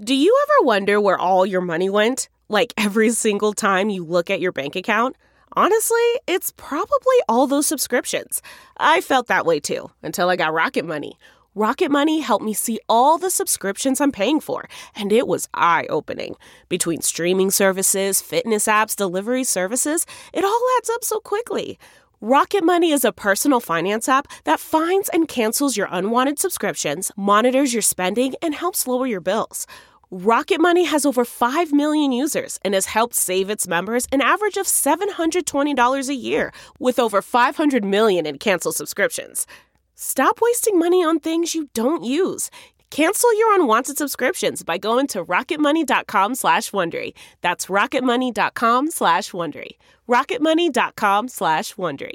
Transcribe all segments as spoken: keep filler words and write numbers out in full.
Do you ever wonder where all your money went? Like every single time you look at your bank account? Honestly, it's probably all those subscriptions. I felt that way too, until I got Rocket Money. Rocket Money helped me see all the subscriptions I'm paying for, and it was eye-opening. Between streaming services, fitness apps, delivery services, it all adds up so quickly. Rocket Money is a personal finance app that finds and cancels your unwanted subscriptions, monitors your spending, and helps lower your bills. Rocket Money has over five million users and has helped save its members an average of seven hundred twenty dollars a year, with over five hundred million in canceled subscriptions. Stop wasting money on things you don't use. Cancel your unwanted subscriptions by going to rocketmoney.com slash Wondery. That's rocketmoney.com slash Wondery. rocketmoney.com slash Wondery.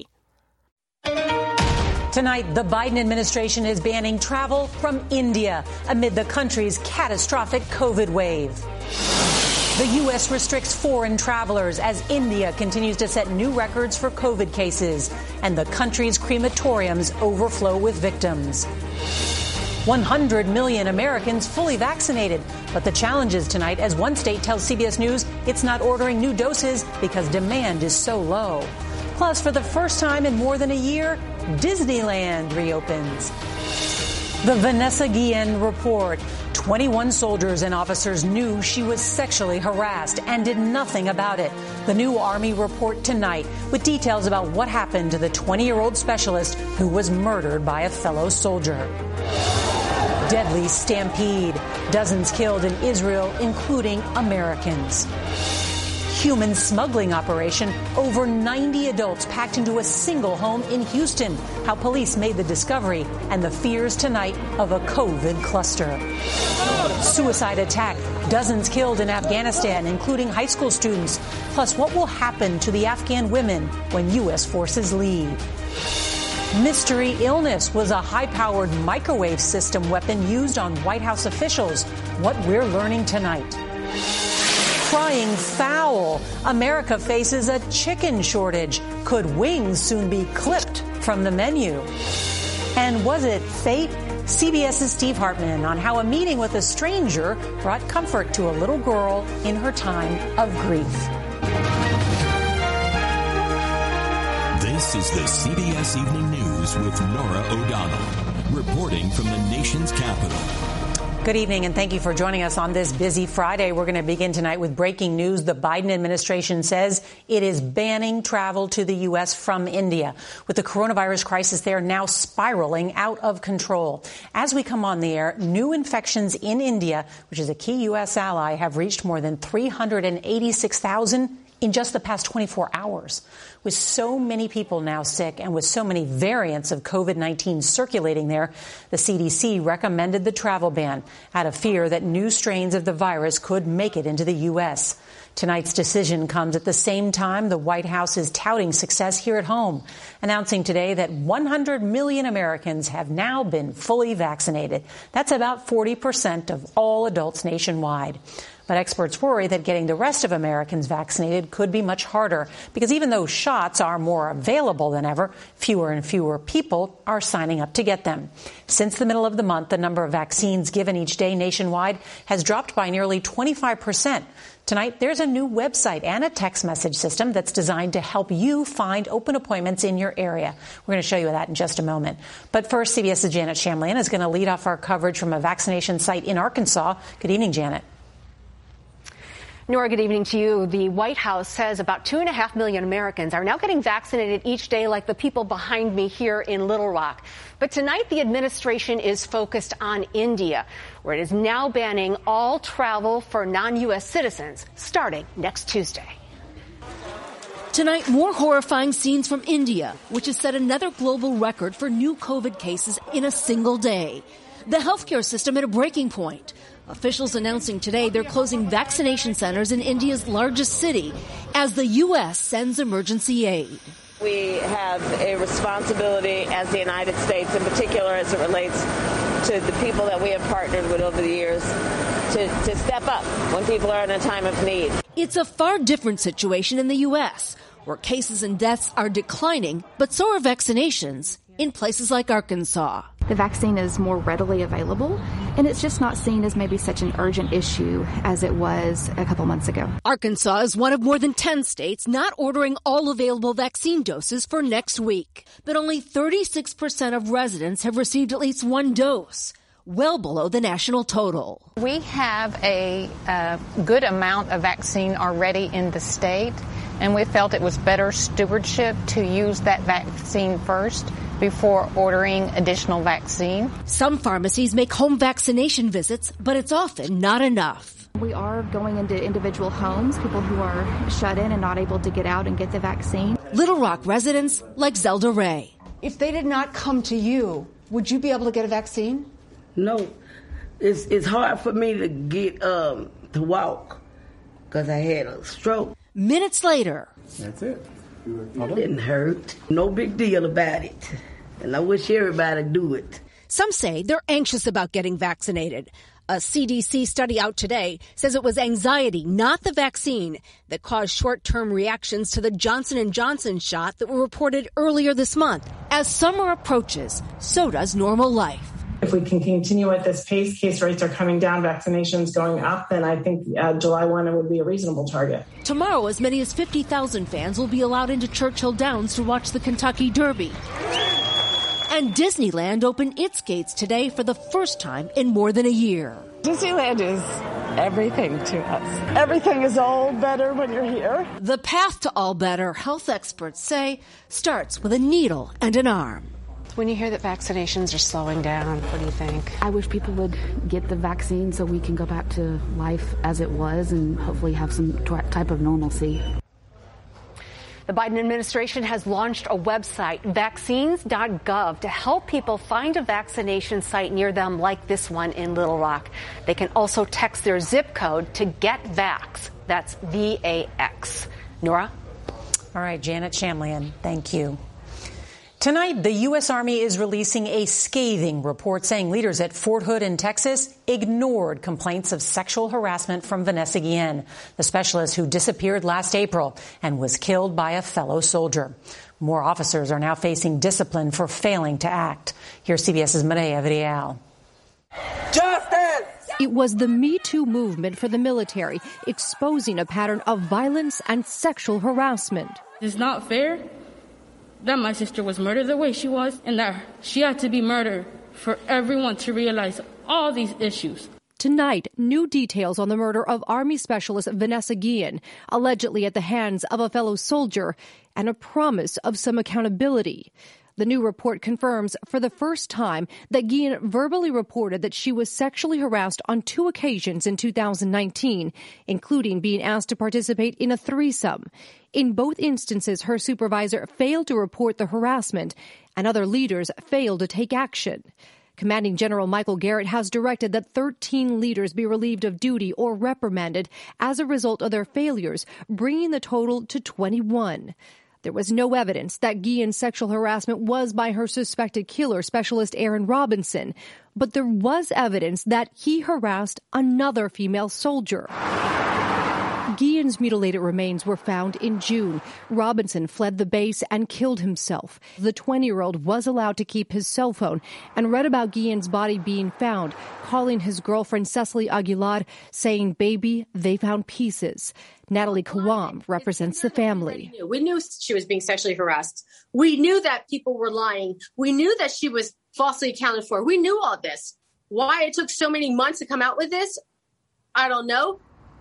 Tonight, the Biden administration is banning travel from India amid the country's catastrophic COVID wave. The U S restricts foreign travelers as India continues to set new records for COVID cases, and the country's crematoriums overflow with victims. one hundred million Americans fully vaccinated, but the challenge is tonight as one state tells C B S News it's not ordering new doses because demand is so low. Plus, for the first time in more than a year, Disneyland reopens. The Vanessa Guillen report. twenty-one soldiers and officers knew she was sexually harassed and did nothing about it. The new Army report tonight with details about what happened to the twenty-year-old specialist who was murdered by a fellow soldier. Deadly stampede. Dozens killed in Israel, including Americans. Human smuggling operation. Over ninety adults packed into a single home in Houston. How police made the discovery and the fears tonight of a COVID cluster. Suicide attack. Dozens killed in Afghanistan, including high school students. Plus, what will happen to the Afghan women when U S forces leave? Mystery illness was a high-powered microwave system weapon used on White House officials. What we're learning tonight. Crying foul. America faces a chicken shortage. Could wings soon be clipped from the menu? And was it fate? CBS's Steve Hartman on how a meeting with a stranger brought comfort to a little girl in her time of grief. This is the C B S Evening News with Norah O'Donnell, reporting from the nation's capital. Good evening, and thank you for joining us on this busy Friday. We're going to begin tonight with breaking news. The Biden administration says it is banning travel to the U S from India. With the coronavirus crisis there now spiraling out of control. As we come on the air, new infections in India, which is a key U S ally, have reached more than three hundred eighty-six thousand in just the past twenty-four hours. With so many people now sick and with so many variants of COVID nineteen circulating there, the C D C recommended the travel ban out of fear that new strains of the virus could make it into the U S. Tonight's decision comes at the same time the White House is touting success here at home, announcing today that one hundred million Americans have now been fully vaccinated. That's about forty percent of all adults nationwide. But experts worry that getting the rest of Americans vaccinated could be much harder because even though shots are more available than ever, fewer and fewer people are signing up to get them. Since the middle of the month, the number of vaccines given each day nationwide has dropped by nearly twenty-five percent. Tonight, there's a new website and a text message system that's designed to help you find open appointments in your area. We're going to show you that in just a moment. But first, CBS's Janet Shamlian is going to lead off our coverage from a vaccination site in Arkansas. Good evening, Janet. Nora, good evening to you. The White House says about two and a half million Americans are now getting vaccinated each day, like the people behind me here in Little Rock. But tonight, the administration is focused on India, where it is now banning all travel for non-U S citizens starting next Tuesday. Tonight, more horrifying scenes from India, which has set another global record for new COVID cases in a single day. The healthcare system at a breaking point. Officials announcing today they're closing vaccination centers in India's largest city as the U S sends emergency aid. We have a responsibility as the United States, in particular as it relates to the people that we have partnered with over the years, to, to step up when people are in a time of need. It's a far different situation in the U S, where cases and deaths are declining, but so are vaccinations in places like Arkansas. The vaccine is more readily available, and it's just not seen as maybe such an urgent issue as it was a couple months ago. Arkansas is one of more than ten states not ordering all available vaccine doses for next week. But only thirty-six percent of residents have received at least one dose, well below the national total. We have a, a good amount of vaccine already in the state, and we felt it was better stewardship to use that vaccine first before ordering additional vaccine. Some pharmacies make home vaccination visits, but it's often not enough. We are going into individual homes, people who are shut in and not able to get out and get the vaccine. Little Rock residents like Zelda Ray. If they did not come to you, would you be able to get a vaccine? No. It's it's hard for me to get um to walk because I had a stroke. Minutes later. That's it. It didn't hurt. No big deal about it. And I wish everybody do it. Some say they're anxious about getting vaccinated. A C D C study out today says it was anxiety, not the vaccine, that caused short-term reactions to the Johnson and Johnson shot that were reported earlier this month. As summer approaches, so does normal life. If we can continue at this pace, case rates are coming down, vaccinations going up, then I think uh, July first would be a reasonable target. Tomorrow, as many as fifty thousand fans will be allowed into Churchill Downs to watch the Kentucky Derby. And Disneyland opened its gates today for the first time in more than a year. Disneyland is everything to us. Everything is all better when you're here. The path to all better, health experts say, starts with a needle and an arm. When you hear that vaccinations are slowing down, what do you think? I wish people would get the vaccine so we can go back to life as it was and hopefully have some type of normalcy. The Biden administration has launched a website, vaccines dot gov, to help people find a vaccination site near them like this one in Little Rock. They can also text their zip code to GetVax. That's V A X. Nora? All right, Janet Shamlian, thank you. Tonight, the U S. Army is releasing a scathing report saying leaders at Fort Hood in Texas ignored complaints of sexual harassment from Vanessa Guillen, the specialist who disappeared last April and was killed by a fellow soldier. More officers are now facing discipline for failing to act. Here's CBS's Maria Villarreal. Justice! It was the Me Too movement for the military, exposing a pattern of violence and sexual harassment. It's not fair that my sister was murdered the way she was, and that she had to be murdered for everyone to realize all these issues. Tonight, new details on the murder of Army Specialist Vanessa Guillen, allegedly at the hands of a fellow soldier, and a promise of some accountability. The new report confirms for the first time that Guillen verbally reported that she was sexually harassed on two occasions in two thousand nineteen, including being asked to participate in a threesome. In both instances, her supervisor failed to report the harassment, and other leaders failed to take action. Commanding General Michael Garrett has directed that thirteen leaders be relieved of duty or reprimanded as a result of their failures, bringing the total to twenty-one. There was no evidence that Guillen's sexual harassment was by her suspected killer, Specialist Aaron Robinson, but there was evidence that he harassed another female soldier. Guillen's mutilated remains were found in June. Robinson fled the base and killed himself. The twenty-year-old was allowed to keep his cell phone and read about Guillen's body being found, calling his girlfriend Cecily Aguilar, saying, "Baby, they found pieces." Natalie Kawam represents the family. We knew she was being sexually harassed. We knew that people were lying. We knew that she was falsely accounted for. We knew all this. Why it took so many months to come out with this, I don't know.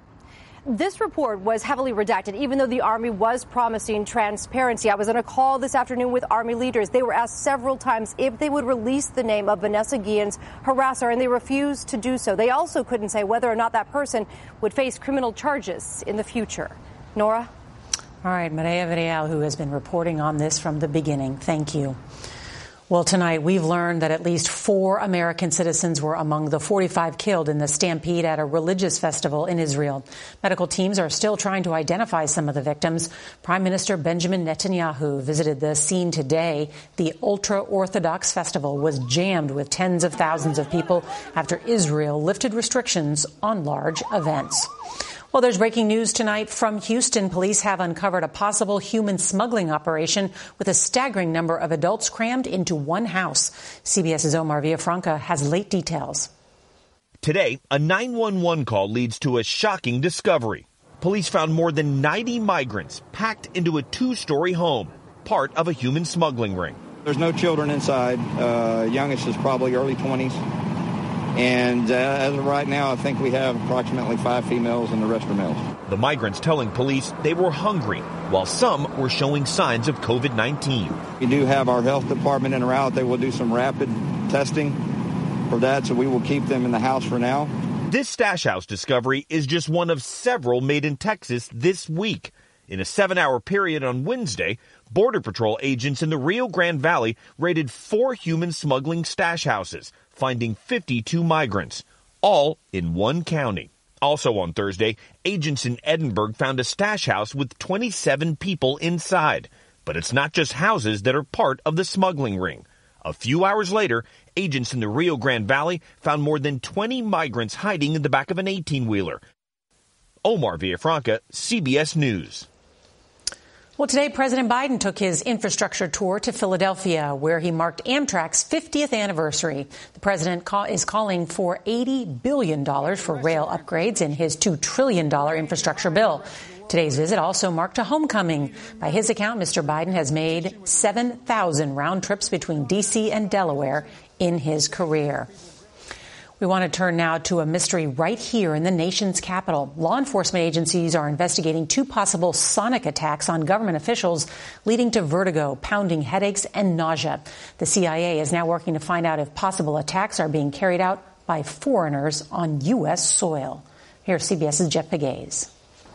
This report was heavily redacted, even though the Army was promising transparency. I was on a call this afternoon with Army leaders. They were asked several times if they would release the name of Vanessa Guillen's harasser, and they refused to do so. They also couldn't say whether or not that person would face criminal charges in the future. Nora? All right, Maria Villarreal, who has been reporting on this from the beginning. Thank you. Well, tonight we've learned that at least four American citizens were among the forty-five killed in the stampede at a religious festival in Israel. Medical teams are still trying to identify some of the victims. Prime Minister Benjamin Netanyahu visited the scene today. The ultra-Orthodox festival was jammed with tens of thousands of people after Israel lifted restrictions on large events. Well, there's breaking news tonight from Houston. Police have uncovered a possible human smuggling operation with a staggering number of adults crammed into one house. CBS's Omar Villafranca has late details. Today, a nine one one call leads to a shocking discovery. Police found more than ninety migrants packed into a two-story home, part of a human smuggling ring. There's no children inside. Uh, youngest is probably early twenties. And uh, as of right now, I think we have approximately five females and the rest are males. The migrants telling police they were hungry, while some were showing signs of COVID nineteen. We do have our health department en route. They will do some rapid testing for that, so we will keep them in the house for now. This stash house discovery is just one of several made in Texas this week. In a seven-hour period on Wednesday, Border Patrol agents in the Rio Grande Valley raided four human smuggling stash houses, finding fifty-two migrants, all in one county. Also on Thursday, agents in Edinburgh found a stash house with twenty-seven people inside. But it's not just houses that are part of the smuggling ring. A few hours later, agents in the Rio Grande Valley found more than twenty migrants hiding in the back of an eighteen-wheeler. Omar Villafranca, C B S News. Well, today, President Biden took his infrastructure tour to Philadelphia, where he marked Amtrak's fiftieth anniversary. The president call, is calling for eighty billion dollars for rail upgrades in his two trillion dollars infrastructure bill. Today's visit also marked a homecoming. By his account, Mister Biden has made seven thousand round trips between D C and Delaware in his career. We want to turn now to a mystery right here in the nation's capital. Law enforcement agencies are investigating two possible sonic attacks on government officials, leading to vertigo, pounding headaches, and nausea. The C I A is now working to find out if possible attacks are being carried out by foreigners on U S soil. Here's CBS's Jeff Pegues.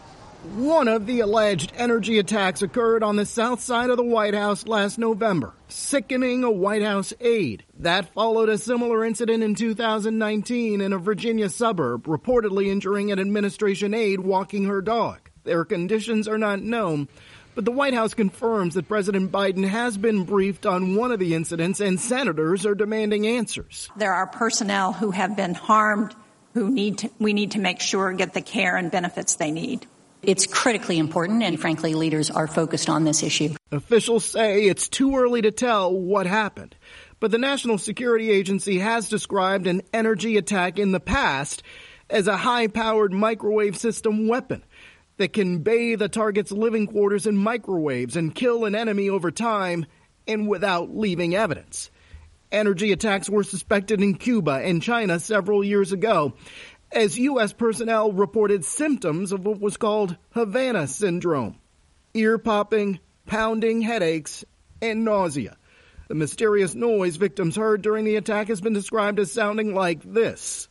One of the alleged energy attacks occurred on the south side of the White House last November, sickening a White House aide. That followed a similar incident in two thousand nineteen in a Virginia suburb, reportedly injuring an administration aide walking her dog. Their conditions are not known, but the White House confirms that President Biden has been briefed on one of the incidents and senators are demanding answers. There are personnel who have been harmed, who need to, we need to make sure get the care and benefits they need. It's critically important, and frankly, leaders are focused on this issue. Officials say it's too early to tell what happened, but the National Security Agency has described an energy attack in the past as a high-powered microwave system weapon that can bathe a target's living quarters in microwaves and kill an enemy over time and without leaving evidence. Energy attacks were suspected in Cuba and China several years ago, as U S personnel reported symptoms of what was called Havana syndrome, ear popping, pounding headaches, and nausea. The mysterious noise victims heard during the attack has been described as sounding like this.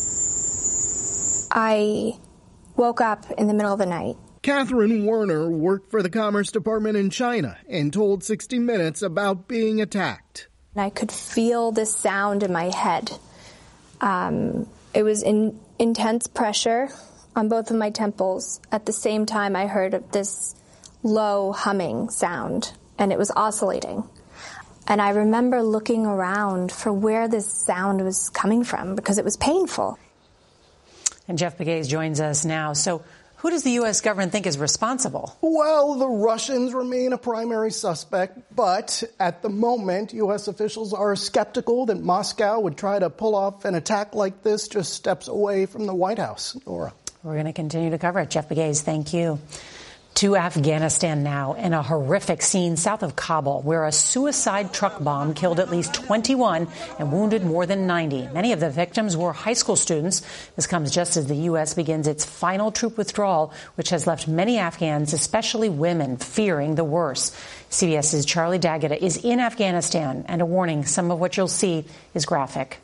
I woke up in the middle of the night. Catherine Werner worked for the Commerce Department in China and told sixty minutes about being attacked. I could feel this sound in my head. Um, it was in intense pressure on both of my temples. At the same time, I heard this low humming sound, and it was oscillating. And I remember looking around for where this sound was coming from because it was painful. And Jeff Pegues joins us now. So who does the U S government think is responsible? Well, the Russians remain a primary suspect, but at the moment, U S officials are skeptical that Moscow would try to pull off an attack like this just steps away from the White House. Nora. We're going to continue to cover it. Jeff Pegues, thank you. To Afghanistan now, in a horrific scene south of Kabul, where a suicide truck bomb killed at least twenty-one and wounded more than ninety. Many of the victims were high school students. This comes just as the U S begins its final troop withdrawal, which has left many Afghans, especially women, fearing the worst. CBS's Charlie D'Agata is in Afghanistan, and a warning, some of what you'll see is graphic.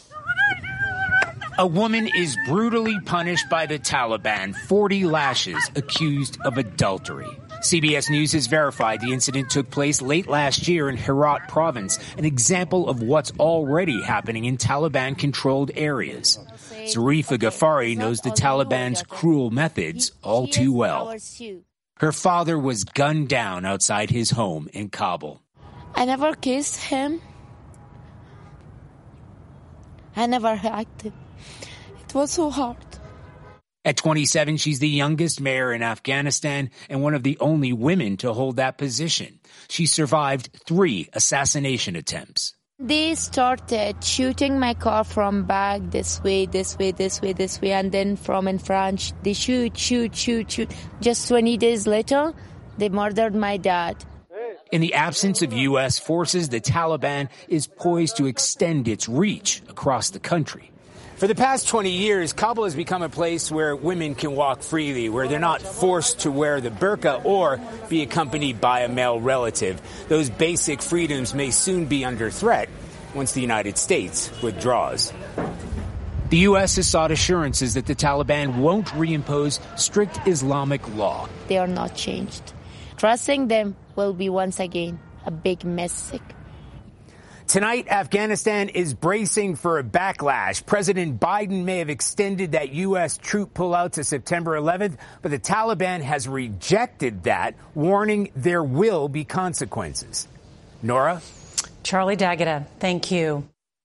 A woman is brutally punished by the Taliban, forty lashes, accused of adultery. C B S News has verified the incident took place late last year in Herat province, an example of what's already happening in Taliban-controlled areas. Zarifa Ghaffari knows the Taliban's cruel methods all too well. Her father was gunned down outside his home in Kabul. I never kissed him. I never hugged him. It was so hard. At twenty-seven, she's the youngest mayor in Afghanistan and one of the only women to hold that position. She survived three assassination attempts. They started shooting my car from back, this way, this way, this way, this way, and then from in front, they shoot, shoot, shoot, shoot. Just twenty days later, they murdered my dad. In the absence of U S forces, the Taliban is poised to extend its reach across the country. For the past twenty years, Kabul has become a place where women can walk freely, where they're not forced to wear the burqa or be accompanied by a male relative. Those basic freedoms may soon be under threat once the United States withdraws. The U S has sought assurances that the Taliban won't reimpose strict Islamic law. They are not changed. Trusting them will be once again a big mistake. Tonight, Afghanistan is bracing for a backlash. President Biden may have extended that U S troop pullout to September eleventh, but the Taliban has rejected that, warning there will be consequences. Nora? Charlie D'Agata, thank you.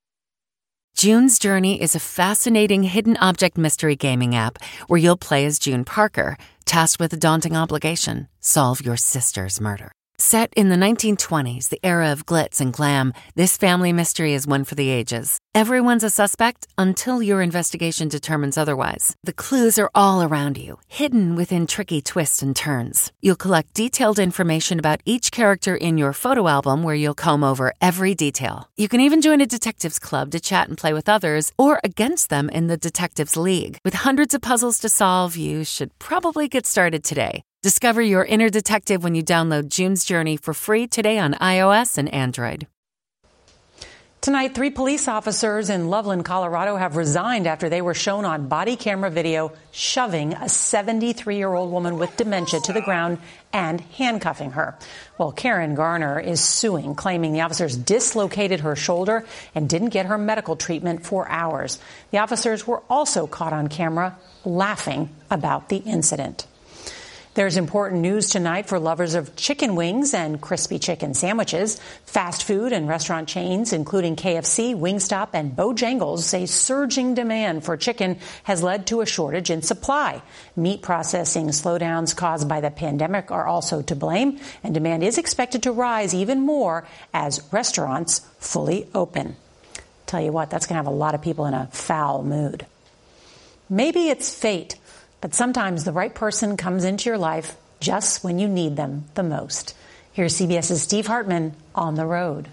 June's Journey is a fascinating hidden object mystery gaming app where you'll play as June Parker, tasked with a daunting obligation: solve your sister's murder. Set in the nineteen twenties, the era of glitz and glam, this family mystery is one for the ages. Everyone's a suspect until your investigation determines otherwise. The clues are all around you, hidden within tricky twists and turns. You'll collect detailed information about each character in your photo album, where you'll comb over every detail. You can even join a detectives club to chat and play with others, or against them in the Detectives League. With hundreds of puzzles to solve, you should probably get started today. Discover your inner detective when you download June's Journey for free today on iOS and Android. Tonight, three police officers in Loveland, Colorado have resigned after they were shown on body camera video shoving a seventy-three-year-old woman with dementia to the ground and handcuffing her. Well, Karen Garner is suing, claiming the officers dislocated her shoulder and didn't get her medical treatment for hours. The officers were also caught on camera laughing about the incident. There's important news tonight for lovers of chicken wings and crispy chicken sandwiches. Fast food and restaurant chains, including K F C, Wingstop, and Bojangles, say surging demand for chicken has led to a shortage in supply. Meat processing slowdowns caused by the pandemic are also to blame, and demand is expected to rise even more as restaurants fully open. Tell you what, that's going to have a lot of people in a foul mood. Maybe it's fate. But sometimes the right person comes into your life just when you need them the most. Here's CBS's Steve Hartman on the road.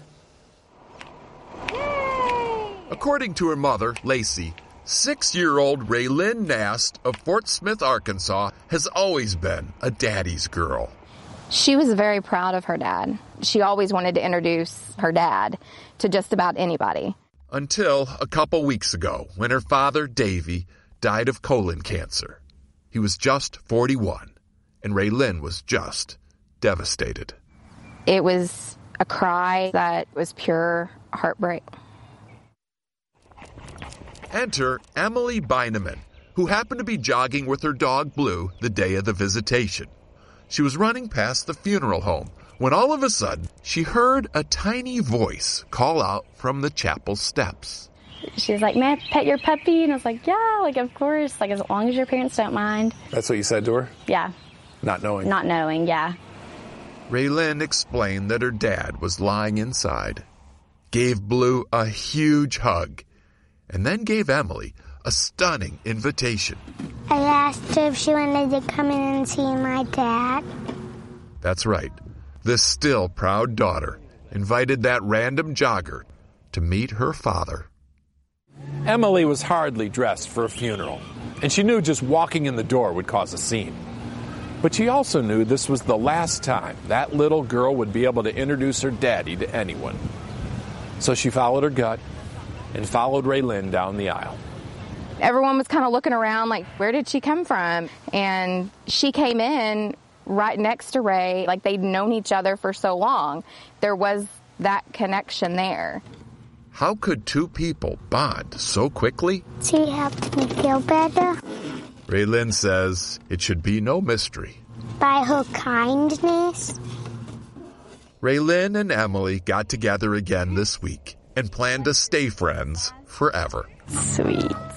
Yay! According to her mother, Lacey, six-year-old Raylyn Nast of Fort Smith, Arkansas, has always been a daddy's girl. She was very proud of her dad. She always wanted to introduce her dad to just about anybody. Until a couple weeks ago, when her father, Davey, died of colon cancer. He was just forty-one, and Raylyn was just devastated. It was a cry that was pure heartbreak. Enter Emily Beineman, who happened to be jogging with her dog Blue the day of the visitation. She was running past the funeral home when all of a sudden she heard a tiny voice call out from the chapel steps. She was like, "May I pet your puppy?" And I was like, "Yeah, like, of course, like, as long as your parents don't mind." That's what you said to her? Yeah. Not knowing? Not knowing, yeah. Raylyn explained that her dad was lying inside, gave Blue a huge hug, and then gave Emily a stunning invitation. I asked her if she wanted to come in and see my dad. That's right. This still proud daughter invited that random jogger to meet her father. Emily was hardly dressed for a funeral, and she knew just walking in the door would cause a scene. But she also knew this was the last time that little girl would be able to introduce her daddy to anyone. So she followed her gut and followed Raylyn down the aisle. Everyone was kind of looking around like, where did she come from? And she came in right next to Ray, like they'd known each other for so long. There was that connection there. How could two people bond so quickly? She helped me feel better. Raylyn says it should be no mystery. By her kindness. Raylyn and Emily got together again this week and plan to stay friends forever. Sweet.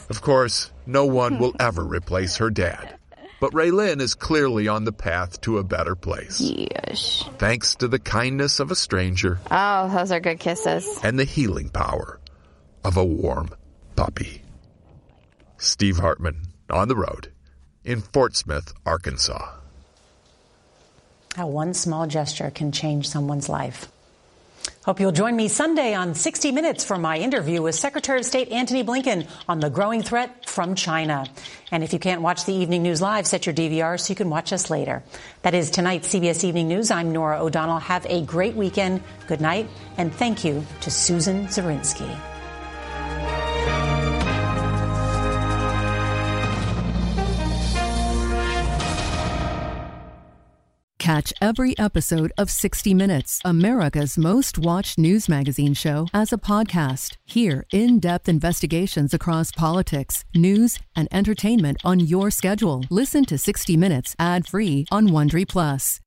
Of course, no one will ever replace her dad. But Raylin is clearly on the path to a better place. Yes. Thanks to the kindness of a stranger. Oh, those are good kisses. And the healing power of a warm puppy. Steve Hartman, on the road in Fort Smith, Arkansas. How one small gesture can change someone's life. Hope you'll join me Sunday on sixty minutes for my interview with Secretary of State Antony Blinken on the growing threat from China. And if you can't watch the Evening News live, set your D V R so you can watch us later. That is tonight's C B S Evening News. I'm Norah O'Donnell. Have a great weekend. Good night. And thank you to Susan Zirinsky. Catch every episode of sixty minutes, America's most watched news magazine show, as a podcast. Hear in-depth investigations across politics, news, and entertainment on your schedule. Listen to sixty minutes ad-free on Wondery Plus.